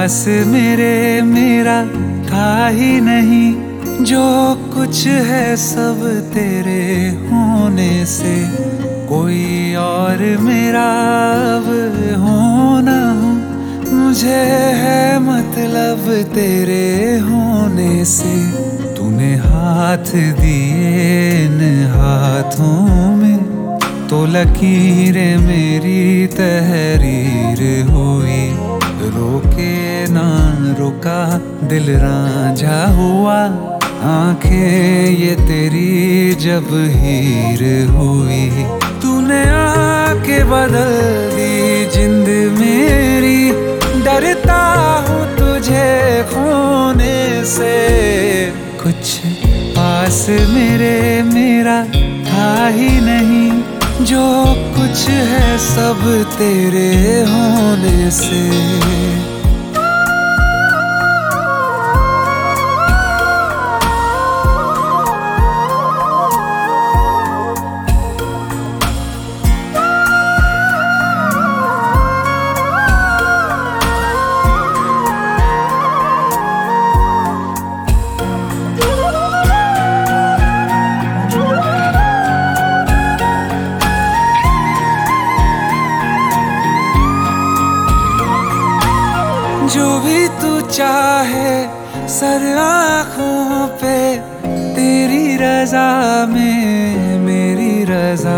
पास मेरे मेरा था ही नहीं, जो कुछ है सब तेरे होने से। कोई और मेरा अब हो ना हो, मुझे है मतलब तेरे होने से। तूने हाथ दिए इन हाथों में, तो लकीरें मेरी तहरीर हुई। रोके ना रुका दिल रांझा हुआ, आंखें ये तेरी जब हीर हुई। तूने आके बदल दी जिंद मेरी, डरता हूँ तुझे खोने से। कुछ पास मेरे मेरा था ही नहीं, जो कुछ है सब तेरे होने से। जो भी तू चाहे सर आँखों पे, तेरी रजा में मेरी रजा।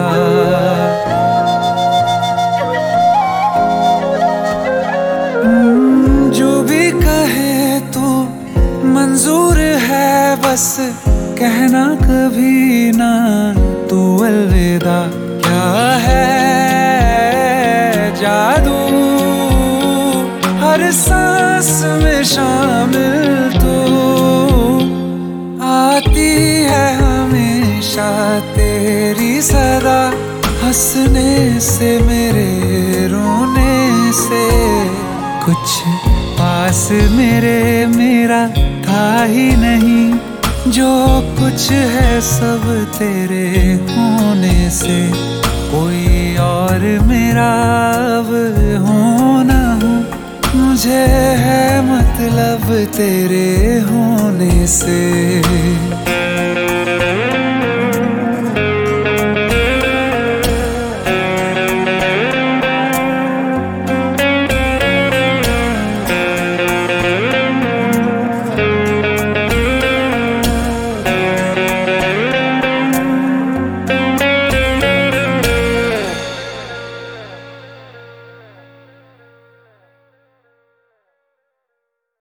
जो भी कहे तू मंजूर है, बस कहना कभी ना तू अलविदा। क्या है जादू हर सांस में शामिल, तू आती है हमेशा तेरी सदा। हंसने से मेरे रोने से, कुछ पास मेरे मेरा था ही नहीं, जो कुछ है सब तेरे होने से। कोई और मेरा अब हो ना हो, मुझे है मतलब तेरे होने से।